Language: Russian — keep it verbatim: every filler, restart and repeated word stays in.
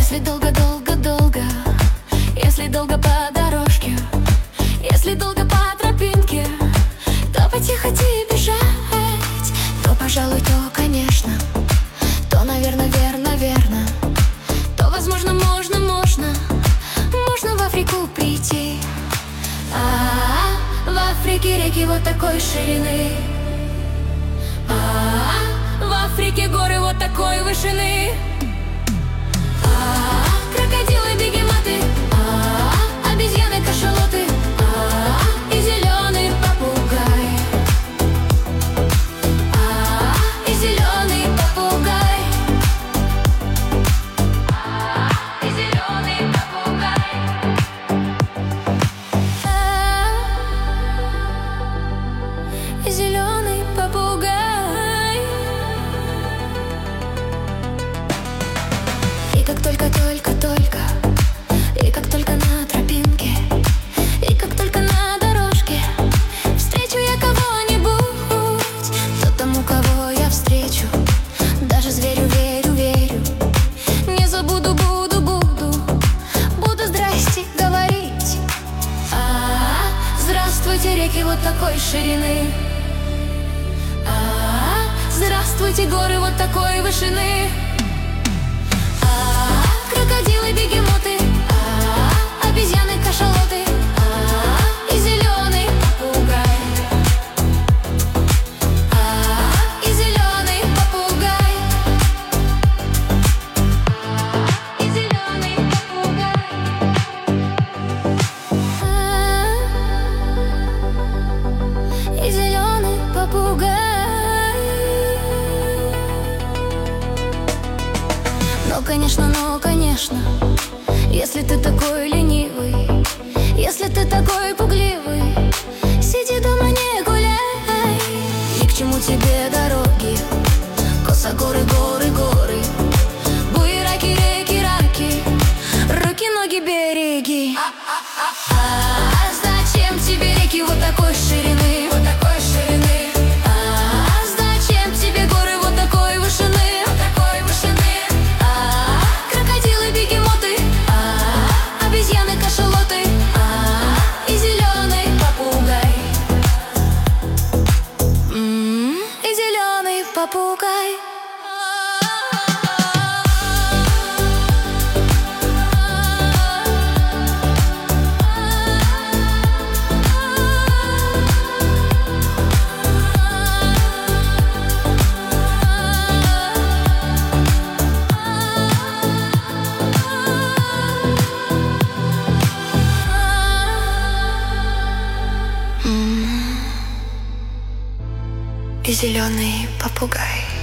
Если долго-долго-долго, если долго по дорожке, если долго по тропинке, то потихо-тихо бежать, то, пожалуй, то, конечно, то, наверное, верно, верно, то, возможно, можно, можно, можно в Африку прийти. А-а-а, в Африке реки вот такой ширины, а-а-а, в Африке горы вот такой вышины. Крокодилы, бегемоты, а-а-а, обезьяны, кашалоты, а-а-а, и зеленый попугай, а-а-а, и зеленый попугай, а-а-а, и зеленый попугай, а-а-а, и зеленый попугай. И как только-только-только, и как только на тропинке, и как только на дорожке встречу я кого-нибудь, то тому, кого я встречу, даже зверю верю, верю, не забуду, буду, буду, буду здрасте говорить. А-а-а, здравствуйте, реки вот такой ширины, а-а-а, здравствуйте, горы вот такой вышины. Крокодилы, бегемоты, а-а-а, обезьяны, кашалоты, а-а-а, и зеленый попугай, а-а-а, и зеленый попугай, а-а-а, и зеленый попугай, а-а-а, и зеленый попугай. Ну, конечно, ну, конечно, если ты такой ленивый, если ты такой пугливый, сиди дома, не гуляй. Ни к чему тебе дороги, коса, горы, горы, горы, буераки, реки, раки, руки, ноги, береги. А зачем тебе реки вот такой ширины, вот такой ширины? А зачем тебе горы вот такой вышины, вот такой вышины? Обезьяны, кашалоты, а-а-а, и зеленый попугай, м-м, и зеленый попугай. И зеленый попугай.